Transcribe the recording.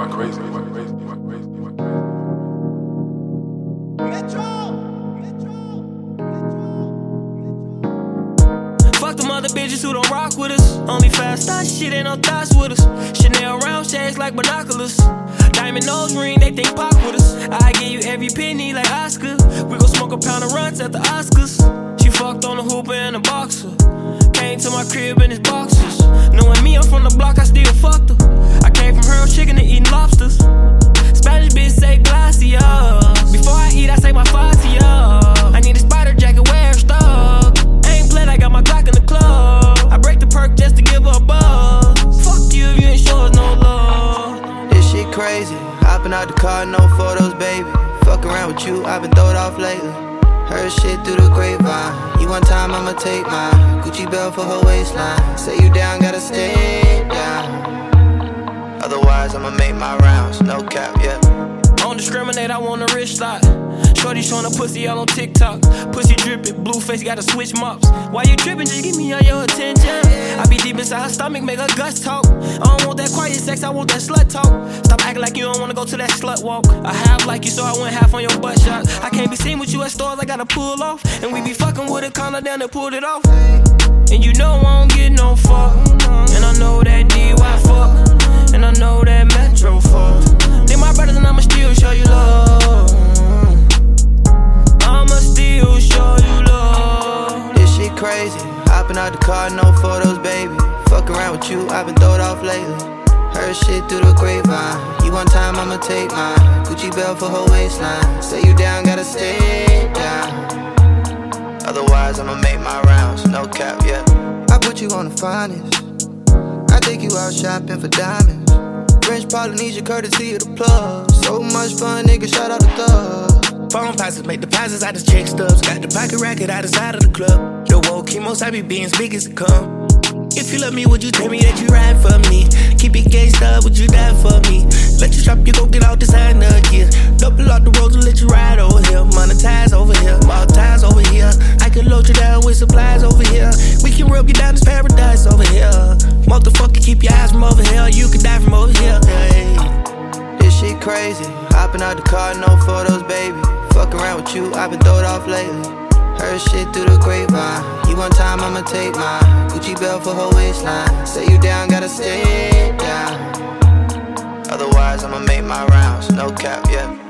crazy. Fuck them other bitches who don't rock with us. Only fast thought shit, ain't no thoughts with us. Chanel round shades like binoculars. Diamond nose ring, they think pop with us. I give you every penny like Oscar. We gon' smoke a pound of runs at the Oscars. She fucked on a hooper and a boxer. Came to my crib in his boxers. Knowing me, I'm from the block, I still fucked her. I came from Harold Chicken to eating lobsters. Spanish bitch say glacier. Before I eat, I say my facia. I need a spider jacket, wear stuck. Ain't played, I got my Glock in the club. I break the perk just to give her a buzz. Fuck you if you ain't show us no love. This shit crazy. Hopping out the car, no photos, baby. Fuck around with you, I've been throwed off lately. Heard shit through the grapevine. You one time, I'ma take mine. Gucci belt for her waistline. Say you down, gotta stay down. Otherwise, I'ma make my rounds. No cap, yeah. Don't discriminate, I want a rich lot. Shorty showing a pussy all on TikTok. Pussy dripping, blue face, gotta switch mops. Why you tripping? Just give me all your attention. I be deep inside her stomach, make her guts talk. I don't want that quiet sex, I want that slut talk. Stop acting like you don't wanna go to that slut walk. I have like you, so I went half on your butt shot. I can't be seen with you at stores, I gotta pull off. And we be fucking with a counter down and pulled it off. And you know I don't get no fuck. And I know that DY fuck. And I know that Metro fuck. They my brothers and I'ma still show you love. I'ma still show you love. This shit crazy. Hopping out the car, no photos, baby. Fuck around with you, I've been throwed off lately. Heard shit through the grapevine. You one time, I'ma take mine. Gucci belt for her waistline. Say you down, gotta stay down. Otherwise, I'ma make my rounds. No cap, yeah. I put you on the finest. I take you out shopping for diamonds. French Polynesia, courtesy of the plug. So much fun, nigga, shout out the thug. Phone passes, make deposits out of check stubs. Got the pocket racket out the side of the club. The woke chemos, I be being big as it come. If you love me, would you tell me that you ride for me? Keep it gangsta, would you die for me? Let you shop, you go get out designer, yeah. Double out the roads and let you ride over here. Monetize over here, monetize over here. I can load you down with supplies over here. We can rub you down this paradise over here. Motherfucker, keep your eyes from over here. You can die from over here, hey. This shit crazy. Hopping out the car, no photos, baby. Fuck around with you, I've been throwed off lately. Heard shit through the grapevine. You one time, I'ma take mine. Gucci belt for her waistline. Say you down, gotta stay down. Otherwise, I'ma make my rounds. No cap, yeah.